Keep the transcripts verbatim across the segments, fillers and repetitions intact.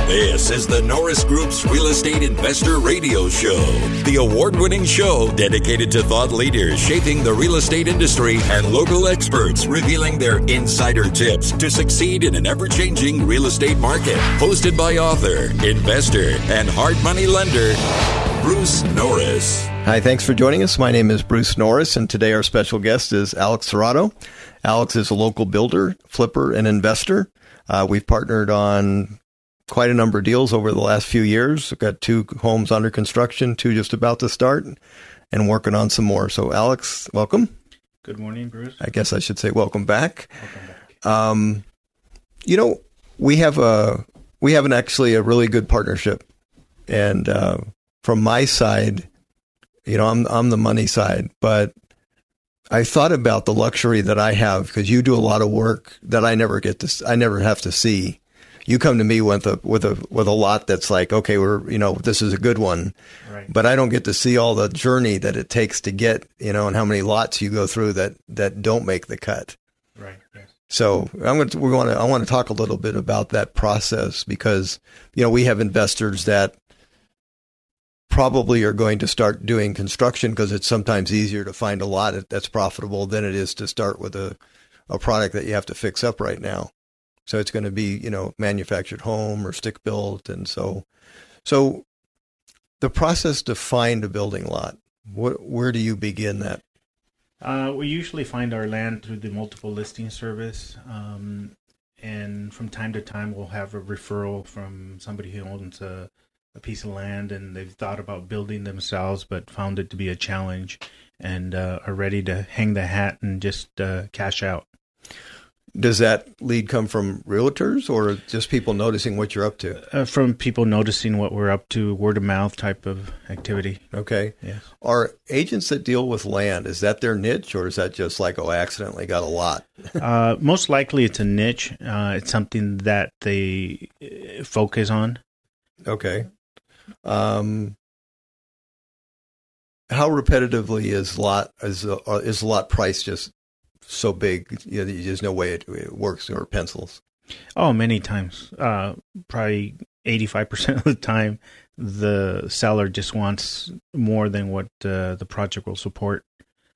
This is the Norris Group's Real Estate Investor Radio Show, the award-winning show dedicated to thought leaders shaping the real estate industry and local experts revealing their insider tips to succeed in an ever-changing real estate market. Hosted by author, investor, and hard money lender, Bruce Norris. Hi, thanks for joining us. My name is Bruce Norris, and today our special guest is Alex Serrato. Alex is a local builder, flipper, and investor. Uh, we've partnered on quite a number of deals over the last few years. We've got two homes under construction, two just about to start, and working on some more. So, Alex, welcome. Good morning, Bruce. I guess I should say welcome back. Welcome back. Um, you know, we have a we have an actually a really good partnership, and uh, from my side, you know, I'm I'm the money side, but I thought about the luxury that I have because you do a lot of work that I never get to, I never have to see. You come to me with a with a with a lot that's like, okay, we're you know this is a good one, right. But I don't get to see all the journey that it takes to get, you know, and how many lots you go through that that don't make the cut. Right. Yes. So I'm going to we want to I want to talk a little bit about that process because you know we have investors that probably are going to start doing construction because it's sometimes easier to find a lot that's profitable than it is to start with a a product that you have to fix up right now. So it's going to be, you know, manufactured home or stick built. And so, so the process to find a building lot, what, where do you begin that? Uh, we usually find our land through the multiple listing service. Um, and from time to time, we'll have a referral from somebody who owns a, a piece of land and they've thought about building themselves, but found it to be a challenge and uh, are ready to hang the hat and just uh, cash out. Does that lead come from realtors or just people noticing what you're up to? Uh, from people noticing what we're up to, word of mouth type of activity. Okay. Yes. Are agents that deal with land, is that their niche or is that just like, oh, I accidentally got a lot? uh, most likely it's a niche. Uh, it's something that they focus on. Okay. Um, how repetitively is lot is uh, is lot price just so big, you know, there's no way it, it works or pencils? Oh, many times. Uh, probably eighty-five percent of the time, the seller just wants more than what uh, the project will support.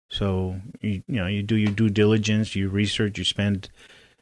So, you, you know, you do your due diligence, you research, you spend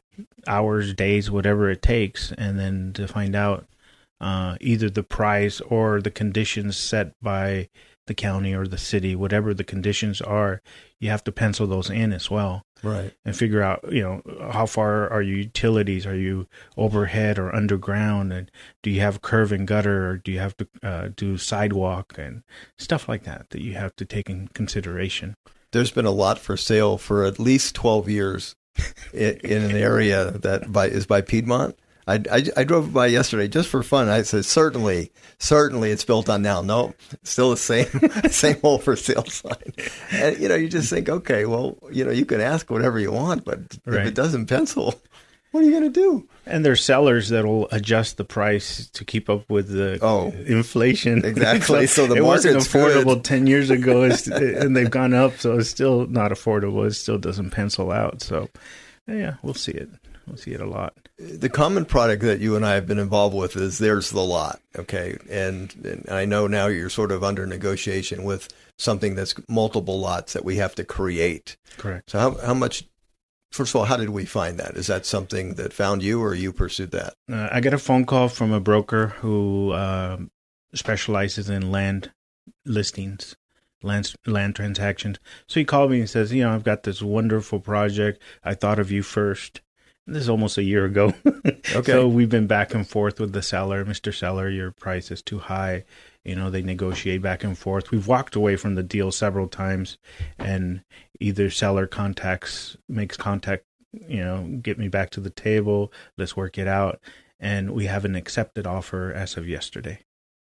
hours, days, whatever it takes, and then to find out uh, either the price or the conditions set by the county or the city, whatever the conditions are, you have to pencil those in as well. Right. And figure out, you know, how far are your utilities? Are you overhead or underground? And do you have curb and gutter, or do you have to uh, do sidewalk and stuff like that that you have to take in consideration? There's been a lot for sale for at least twelve years in, in an area that by, is by Piedmont. I, I, I drove by yesterday just for fun. I said, certainly, certainly it's built on now. No, still the same, same old for sale sign. And, you know, you just think, okay, well, you know, you can ask whatever you want, but right. if it doesn't pencil, what are you going to do? And there's sellers that will adjust the price to keep up with the oh, inflation. Exactly. so, so the it wasn't affordable good. ten years ago, and they've gone up, so it's still not affordable. It still doesn't pencil out. So, yeah, we'll see it. We'll see it a lot. The common product that you and I have been involved with is there's the lot, okay? And, and I know now you're sort of under negotiation with something that's multiple lots that we have to create. Correct. So how how much, first of all, how did we find that? Is that something that found you or you pursued that? Uh, I got a phone call from a broker who uh, specializes in land listings. Land, land transactions. So he called me and says, you know, I've got this wonderful project. I thought of you first. This is almost a year ago. Okay. So we've been back and forth with the seller. Mister Seller, your price is too high. You know, they negotiate back and forth. We've walked away from the deal several times, and either seller contacts, makes contact, you know, get me back to the table. Let's work it out. And we have an accepted offer as of yesterday.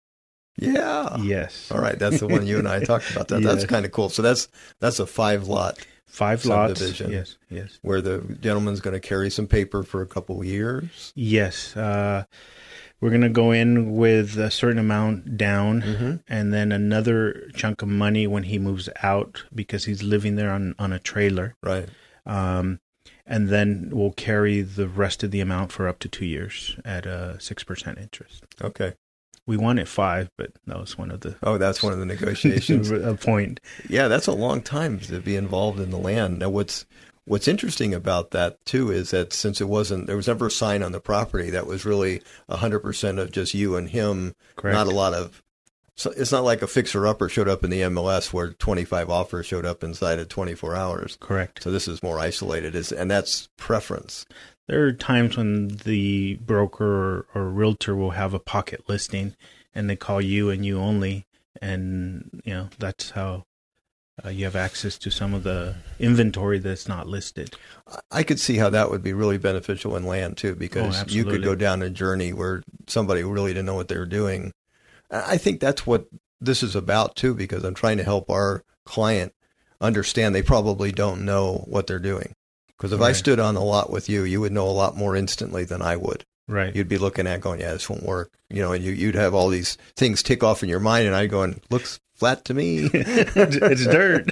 Yeah. Yes. All right. That's the one you and I talked about. That. Yes. That's kind of cool. So that's that's a five lot. Five lots, yes, yes. Where the gentleman's going to carry some paper for a couple of years. Yes, uh, we're going to go in with a certain amount down, mm-hmm. and then another chunk of money when he moves out because he's living there on, on a trailer. Right. Um, and then we'll carry the rest of the amount for up to two years at a six percent interest. Okay. We wanted five, but that was one of the... Oh, that's one of the negotiations. A point. Yeah, that's a long time to be involved in the land. Now, what's what's interesting about that, too, is that since it wasn't... There was never a sign on the property that was really one hundred percent of just you and him. Correct. Not a lot of... So it's not like a fixer-upper showed up in the M L S where twenty-five offers showed up inside of twenty-four hours. Correct. So this is more isolated, is and that's preference. There are times when the broker or, or realtor will have a pocket listing, and they call you and you only, and you know that's how uh, you have access to some of the inventory that's not listed. I could see how that would be really beneficial in land too, because Oh, you could absolutely. go down a journey where somebody really didn't know what they were doing. I think that's what this is about too, because I'm trying to help our client understand they probably don't know what they're doing. Because if I Right. stood on the lot with you, you would know a lot more instantly than I would. Right. You'd be looking at going, yeah, this won't work. You know, and you, you'd have all these things tick off in your mind, and I'd going, looks flat to me. It's dirt.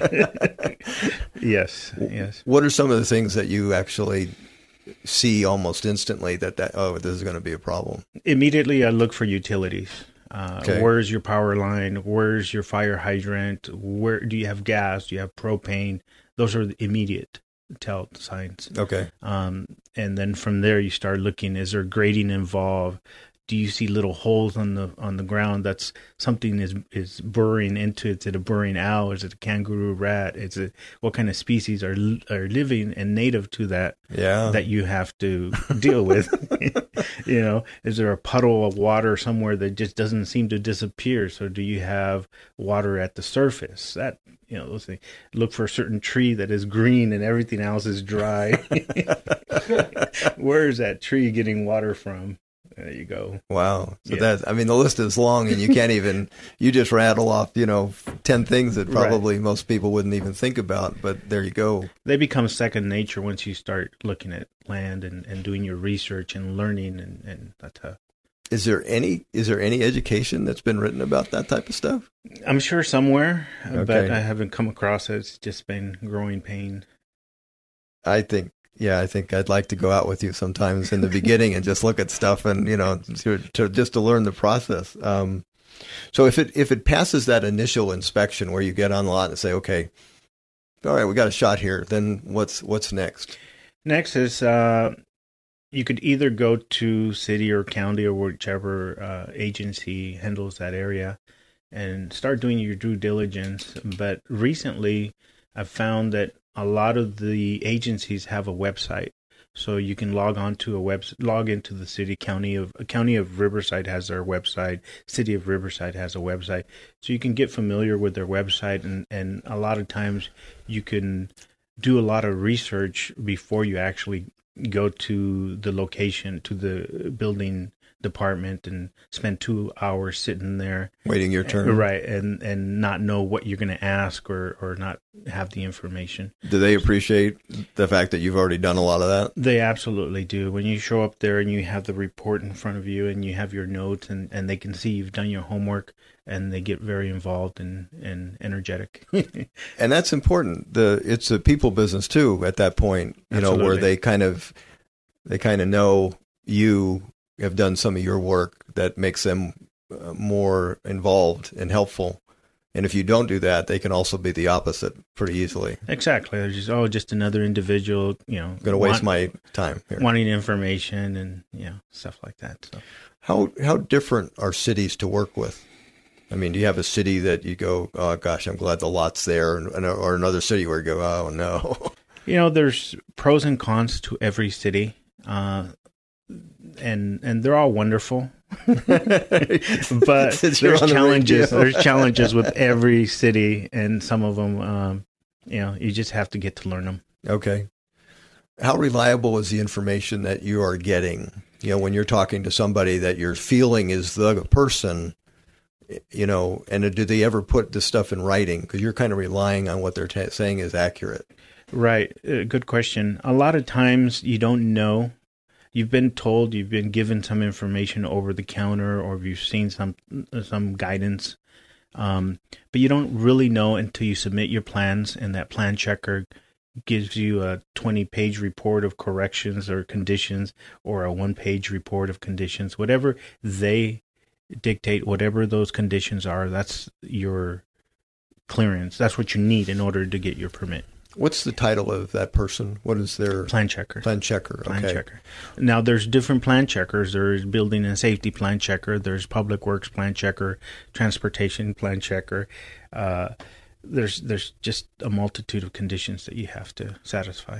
Yes. Yes. What are some of the things that you actually see almost instantly that, that oh, this is going to be a problem? Immediately, I look for utilities. Uh, Okay. Where's your power line? Where's your fire hydrant? Where do you have gas? Do you have propane? Those are the immediate tell signs. Okay. Um, and then from there, you start looking: is there grading involved? Do you see little holes on the on the ground? That's something is is burrowing into. Is it a burrowing owl? Is it a kangaroo rat? Is it what kind of species are are living and native to that? Yeah. That you have to deal with. You know, is there a puddle of water somewhere that just doesn't seem to disappear? So do you have water at the surface? That, you know, those things. Look for a certain tree that is green and everything else is dry. Where is that tree getting water from? There you go. Wow. So Yeah. that, I mean, the list is long and you can't even, you just rattle off, you know, ten things that probably most people wouldn't even think about, but there you go. They become second nature once you start looking at land and, and doing your research and learning, and, and that's how. Is there any, is there any education that's been written about that type of stuff? I'm sure somewhere, uh, but Okay. I haven't come across it. It's just been growing pain. I think, yeah, I think I'd like to go out with you sometimes in the beginning and just look at stuff and, you know, to, to just to learn the process. Um, so if it, if it passes that initial inspection where you get on the lot and say, okay, all right, we got a shot here, then what's, what's next? Next is uh, you could either go to city or county or whichever uh, agency handles that area and start doing your due diligence. But recently, I've found that a lot of the agencies have a website, so you can log on to a web, log into the city, county of county of Riverside has their website, city of Riverside has a website, so you can get familiar with their website, and, and a lot of times you can do a lot of research before you actually go to the location, to the building department, and spend two hours sitting there Waiting your turn. right, and and not know what you're going to ask, or or not have the information. Do they appreciate the fact that you've already done a lot of that? They absolutely do. When you show up there and you have the report in front of you and you have your notes, and, and they can see you've done your homework, and they get very involved and, and energetic. And that's important. The it's a people business too at that point, you know, where Absolutely. they kind of they kind of know you have done some of your work that makes them uh, more involved and helpful. And if you don't do that, they can also be the opposite pretty easily. Exactly. They're just, oh, just another individual, you know, Going to waste want- my time here. wanting information and, you know, stuff like that. So. How how different are cities to work with? I mean, do you have a city that you go, oh gosh, I'm glad the lot's there, and, and or another city where you go, oh no. You know, there's pros and cons to every city, uh, and and they're all wonderful. But Since you're there's on the challenges. radio. There's challenges with every city, and some of them, um, you know, you just have to get to learn them. Okay. How reliable is the information that you are getting? You know, when you're talking to somebody that you're feeling is the person, you know, and do they ever put this stuff in writing? Because you're kind of relying on what they're t- saying is accurate. Right. Uh, good question. A lot of times you don't know. You've been told, you've been given some information over the counter, or you've seen some some guidance, um, but you don't really know until you submit your plans, and that plan checker gives you a twenty-page report of corrections or conditions, or a one-page report of conditions. Whatever they dictate, whatever those conditions are, that's your clearance. That's what you need in order to get your permit. What's the title of that person? What is their plan checker? Plan checker. Plan okay. checker. Now, there's different plan checkers. There's building and safety plan checker. There's public works plan checker, transportation plan checker. Uh, there's there's just a multitude of conditions that you have to satisfy.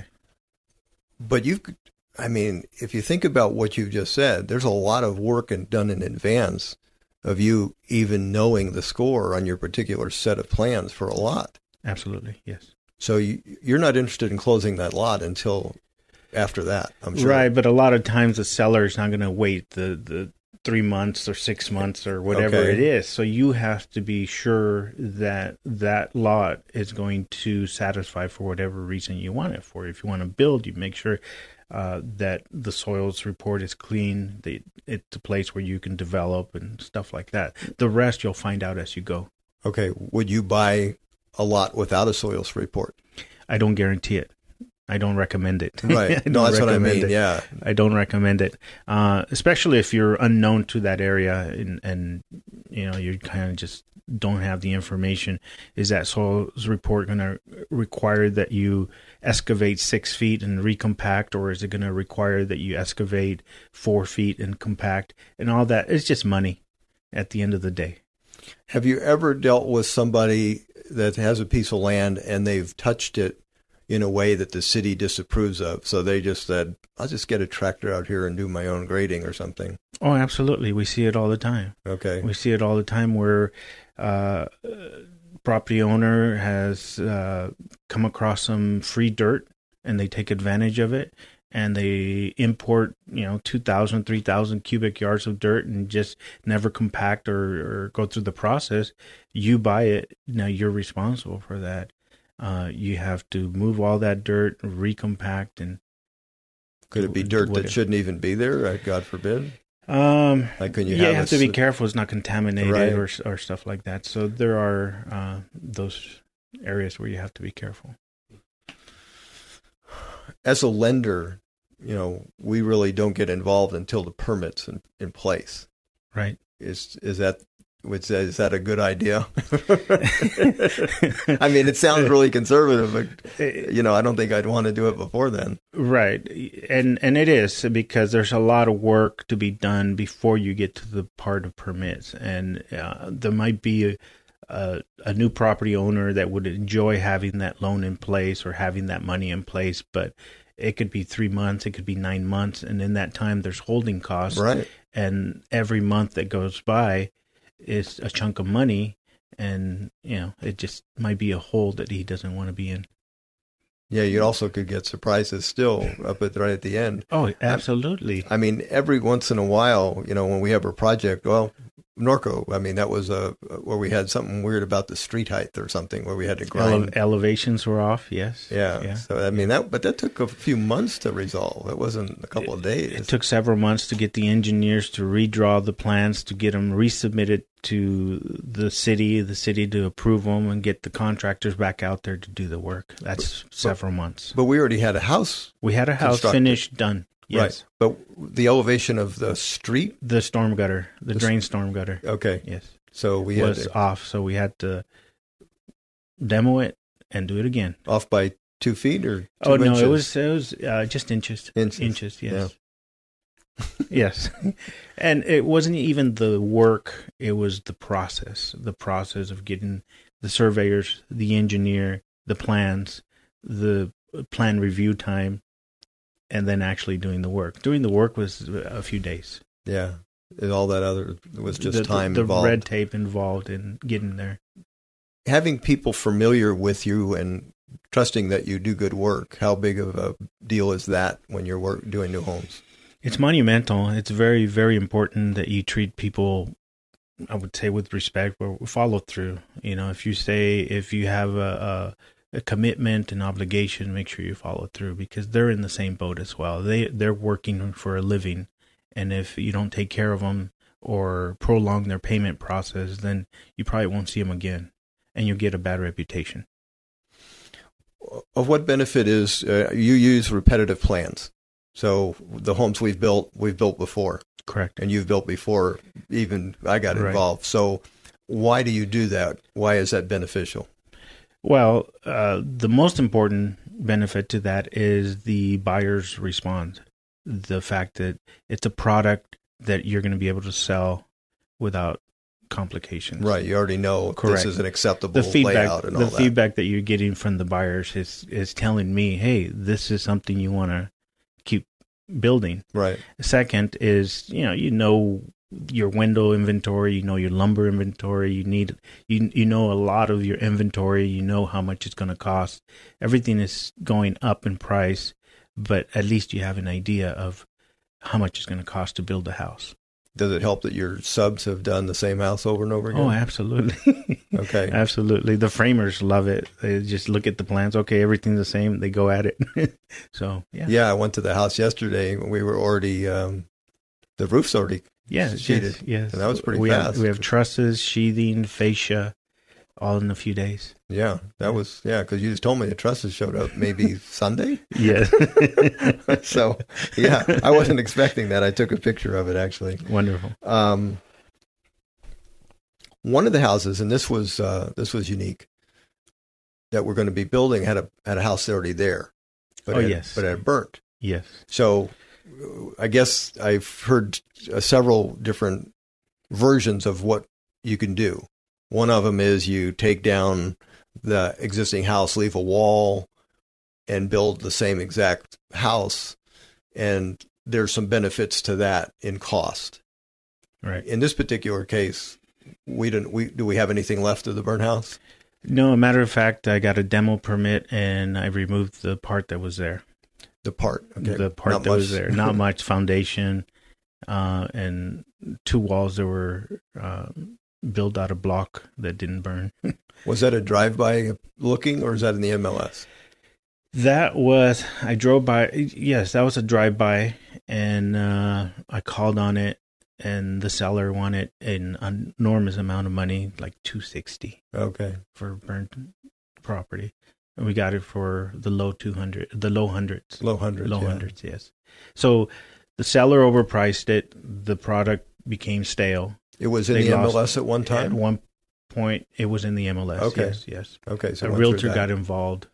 But you, I mean, if you think about what you just said, there's a lot of work and done in advance of you even knowing the score on your particular set of plans for a lot. Absolutely, yes. So you, you're not interested in closing that lot until after that, I'm sure. Right, but a lot of times the seller is not going to wait the, the three months or six months or whatever Okay. it is. So you have to be sure that that lot is going to satisfy for whatever reason you want it for. If you want to build, you make sure uh, that the soils report is clean, that it's a place where you can develop and stuff like that. The rest you'll find out as you go. Okay. Would you buy a lot without a soils report? I don't guarantee it. I don't recommend it. Right. I No, don't that's what I recommend mean. it. Yeah. I don't recommend it, uh, especially if you're unknown to that area and, and you know, you kind of just don't have the information. Is that soils report going to require that you excavate six feet and recompact, or is it going to require that you excavate four feet and compact and all that? It's just money at the end of the day. Have you ever dealt with somebody that has a piece of land and they've touched it in a way that the city disapproves of? So they just said, I'll just get a tractor out here and do my own grading or something. Oh, absolutely. We see it all the time. Okay. We see it all the time where uh, property owner has uh, come across some free dirt and they take advantage of it. And they import, you know, two thousand, three thousand cubic yards of dirt and just never compact or, or go through the process. You buy it. Now you're responsible for that. Uh, you have to move all that dirt, recompact, and Could it be dirt Would that it- shouldn't even be there? uh, God forbid. Um, Like when you yeah, have you have a to be s- careful it's not contaminated Right. or or stuff like that. So there are uh, those areas where you have to be careful. As a lender, you know, we really don't get involved until the permit's in, in place. Right. Is is that is that, is that a good idea? I mean, it sounds really conservative, but you know, I don't think I'd want to do it before then. Right. And and it is, because there's a lot of work to be done before you get to the part of permits. And uh, there might be a, a, a new property owner that would enjoy having that loan in place or having that money in place, but it could be three months, it could be nine months, and in that time there's holding costs. Right. And every month that goes by is a chunk of money, and you know, it just might be a hole that he doesn't want to be in. Yeah, you also could get surprises still up at right at the end. Oh, absolutely. I mean, every once in a while, you know, when we have a project, well, Norco, I mean, that was a where we had something weird about the street height or something where we had to grind. Ele- elevations were off, yes. Yeah. yeah. So, I mean, that, but that took a few months to resolve. It wasn't a couple of days. It took several months to get the engineers to redraw the plans, to get them resubmitted to the city, the city to approve them, and get the contractors back out there to do the work. That's but, several months. But we already had a house. We had a house finished, done. Yes. Right. But the elevation of the street? The storm gutter, the, the drain storm gutter. Okay. Yes. So we was had to, off, so we had to demo it and do it again. Off by two feet or two Oh, no, inches? it was, it was uh, just inches. Inches. Inches, yes. Yeah. Yes. And it wasn't even the work, it was the process. The process of getting the surveyors, the engineer, the plans, the plan review time, and then actually doing the work. Doing the work was a few days. Yeah. And all that other was just the, time the, the involved. The red tape involved in getting there. Having people familiar with you and trusting that you do good work, how big of a deal is that when you're work, doing new homes? It's monumental. It's very, very important that you treat people, I would say, with respect, or follow through. You know, if you say, if you have a, a, a commitment and obligation, make sure you follow through, because they're in the same boat as well. They, they're working for a living. And if you don't take care of them or prolong their payment process, then you probably won't see them again, and you'll get a bad reputation. of what benefit is uh, you use repetitive plans. So the homes we've built, we've built before. Correct. And you've built before even I got Right. involved. So why do you do that? Why is that beneficial? Well, uh, the most important benefit to that is the buyer's response. The fact that it's a product that you're going to be able to sell without complications. Right. You already know Correct. this is an acceptable The feedback, layout and all the that. feedback that you're getting from the buyers is, is telling me, hey, this is something you want to keep building. Right. Second is, you know, you know your window inventory, you know your lumber inventory, you need you you know a lot of your inventory, you know how much it's going to cost. Everything is going up in price, but at least you have an idea of how much it's going to cost to build a house. Does it help that your subs have done the same house over and over again? Oh, absolutely. Okay. Absolutely. The framers love it. They just look at the plans. Okay, everything's the same. They go at it. So, yeah. Yeah, I went to the house yesterday. We were already, um, the roof's already Yes, sheeted. yes, yes. And that was pretty we fast. Have, we have trusses, sheathing, fascia, all in a few days. Yeah, that was, yeah, because you just told me the trusses showed up maybe Sunday. Yes. So, yeah, I wasn't expecting that. I took a picture of it, actually. Wonderful. Um, one of the houses, and this was uh, this was unique, that we're going to be building had a had a house already there. But Oh, it had, yes. But it had burnt. Yes. So uh, I guess I've heard uh, several different versions of what you can do. One of them is you take down the existing house, leave a wall, and build the same exact house. And there's some benefits to that in cost. Right. In this particular case, we didn't. We do we have anything left of the burnt house? No, a matter of fact, I got a demo permit and I removed the part that was there. The part, okay, The part Not that much. was there. Not much foundation, uh, and two walls that were uh, built out of block that didn't burn. Was that a drive-by looking, or is that in the M L S? That was, I drove by, yes, that was a drive-by, and uh, I called on it, and the seller wanted an enormous amount of money, like two hundred sixty dollars Okay, for burnt property. And we got it for the low two hundred, the low hundreds. low hundreds. Low yeah. hundreds, yes. So the seller overpriced it. The product became stale. It was in They the lost- M L S at one At time. one point, it was in the M L S. Okay. Yes, yes. Okay, so A it went realtor through that. got involved.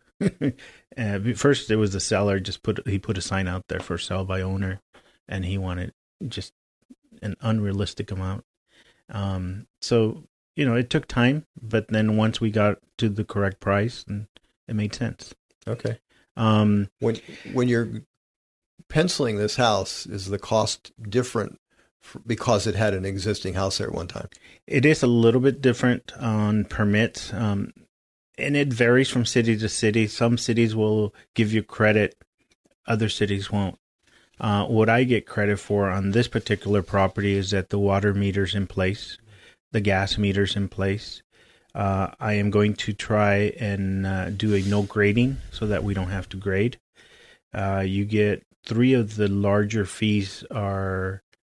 uh, first, it was the seller. Just put he put a sign out there for sale by owner, and he wanted just an unrealistic amount. Um, so you know, it took time, but then once we got to the correct price, and it made sense. Okay. Um, When when you're penciling this house, is the cost different f- because it had an existing house there at one time? It is a little bit different on permits, um, and it varies from city to city. Some cities will give you credit, other cities won't. Uh, what I get credit for on this particular property is that the water meter's in place, the gas meter's in place. Uh, I am going to try and uh, do a no grading so that we don't have to grade. Uh, you get three of the larger fees are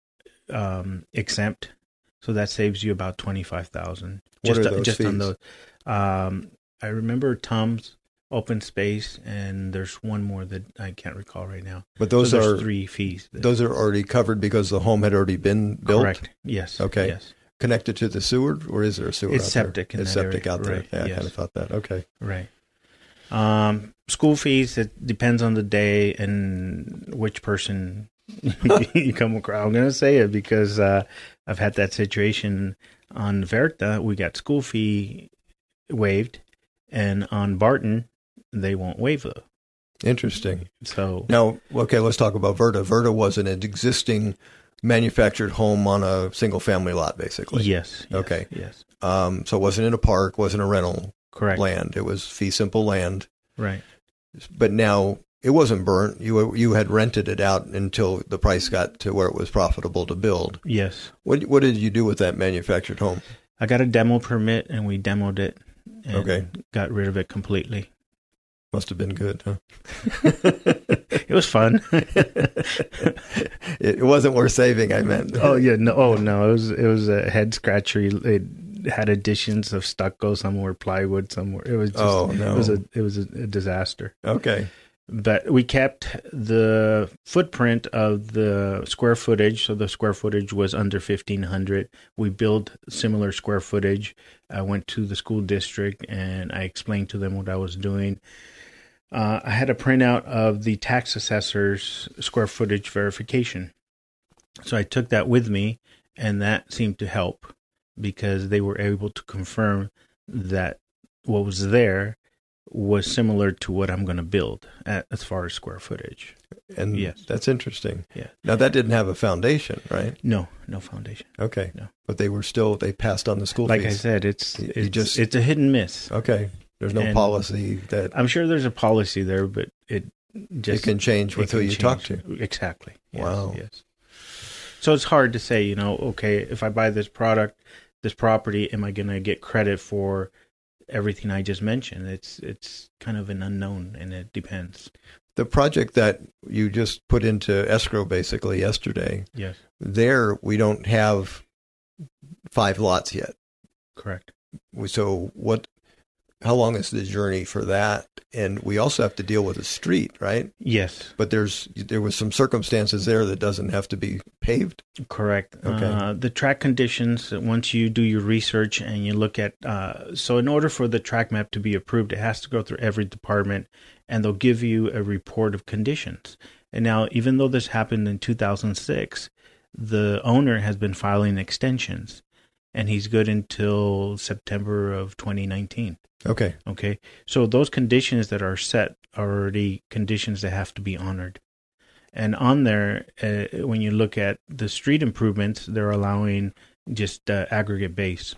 um, exempt. So that saves you about twenty-five thousand dollars. What Just are those just on fees? those. Um, I remember Tom's open space, and there's one more that I can't recall right now. But those so there's are three fees. that- those are already covered because the home had already been built. Correct. Yes. Okay. Yes. Connected to the sewer, or is there a sewer? It's out there? septic in It's that septic area. out there. Right, Yeah, I yes. kind of thought that. Okay. Right. Um, school fees, it depends on the day and which person you come across. I'm going to say it because uh, I've had that situation on Verta. We got school fee waived, and on Barton, they won't waive it. Interesting. So Now, okay, let's talk about Verta. Verta was an existing manufactured home on a single family lot, basically. yes, yes. Okay. Yes. Um, so it wasn't in a park, wasn't a rental Correct. land. It was fee simple land. Right. But now it wasn't burnt. You you had rented it out until the price got to where it was profitable to build. Yes. What what did you do with that manufactured home? I got a demo permit, and we demoed it and Okay. got rid of it completely. Must have been good, huh? It was fun. It, it wasn't worth saving, I meant. Oh yeah, no, oh no, it was it was a head scratcher. It, had additions of stucco, some were plywood, some were. It was just, oh no, it was a it was a, a disaster. Okay. But we kept the footprint of the square footage. So the square footage was under fifteen hundred. We built similar square footage. I went to the school district and I explained to them what I was doing. Uh, I had a printout of the tax assessor's square footage verification. So I took that with me, and that seemed to help because they were able to confirm that what was there was similar to what I'm going to build at, as far as square footage. And yes, that's interesting. Yeah. Now that didn't have a foundation, right? No, no foundation. Okay. No. But they were still, they passed on the school like fees. I said, it's, You it's just- it's a hit and miss. Okay. There's no And policy that I'm sure there's a policy there, but it just it can change with it who can you talk change. to. Exactly. Yes, Wow. Yes. So it's hard to say, you know, okay, if I buy this product, this property, am I going to get credit for everything I just mentioned? It's it's kind of an unknown, and it depends. The project that you just put into escrow basically yesterday, Yes, there we don't have five lots yet. correct. So what, how long is the journey for that? And we also have to deal with a street, right? Yes, But there's, there was some circumstances there that doesn't have to be paved. correct. Okay. Uh, the track conditions, once you do your research and you look at, uh, so in order for the track map to be approved, it has to go through every department, and they'll give you a report of conditions. And now, even though this happened in two thousand six, the owner has been filing extensions, and he's good until September of twenty nineteen. Okay. Okay. So those conditions that are set are already conditions that have to be honored. And on there, uh, when you look at the street improvements, they're allowing just uh, aggregate base,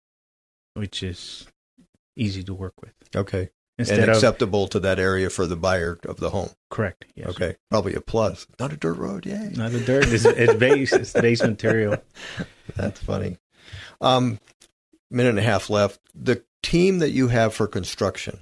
which is easy to work with. Okay. Instead and of acceptable to that area for the buyer of the home. correct. Yes. Okay. Probably a plus. Not a dirt road. Yay. Not a dirt. It's, it's base. It's base material. That's funny. Um, minute and a half left. The team that you have for construction,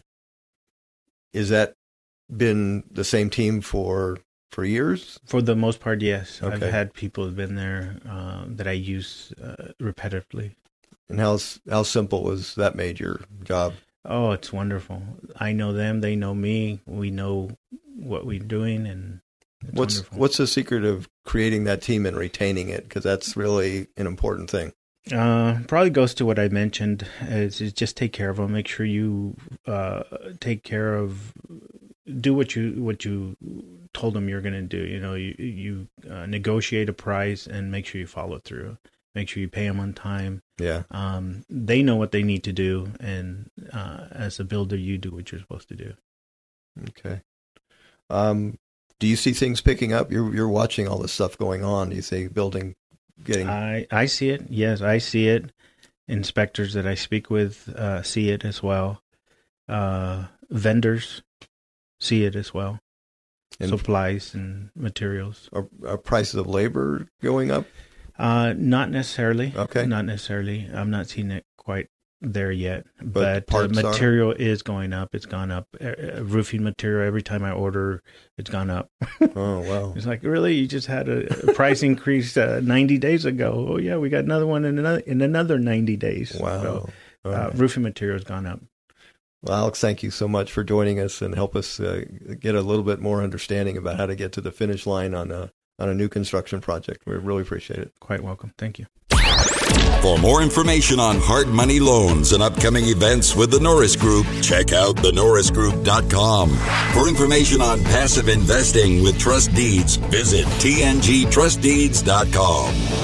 is that been the same team for for years? For the most part, yes. Okay. I've had people who've been there uh, that I use uh, repetitively. And how how simple was that made your job? Oh, it's wonderful. I know them. They know me. We know what we're doing, and it's What's wonderful. what's the secret of creating that team and retaining it? Because that's really an important thing. Uh, probably goes to what I mentioned. Is, is just take care of them. Make sure you uh, take care of, do what you what you told them you're going to do. You know, you you uh, negotiate a price and make sure you follow through. Make sure you pay them on time. Yeah. Um, they know what they need to do, and uh, as a builder, you do what you're supposed to do. Okay. Um, do you see things picking up? You're you're watching all this stuff going on. Do you see building getting? I, I see it. Yes, I see it. Inspectors that I speak with uh, see it as well. Uh, vendors see it as well. And Supplies and materials. are, are prices of labor going up? Uh, not necessarily. Okay. Not necessarily. I'm not seeing it quite there yet. But But, parts uh, are? material is going up. It's gone up. Uh, roofing material, every time I order, it's gone up. Oh wow. It's like, really? You just had a, a price increase uh, ninety days ago. Oh, yeah, we got another one in another, in another ninety days. Wow. So, All uh, right. roofing material has gone up. Well, Alex, thank you so much for joining us and help us uh, get a little bit more understanding about how to get to the finish line on a on a new construction project. We really appreciate it. Quite welcome. Thank you. For more information on hard money loans and upcoming events with the Norris Group, check out the norris group dot com. For information on passive investing with trust deeds, visit t n g trust deeds dot com.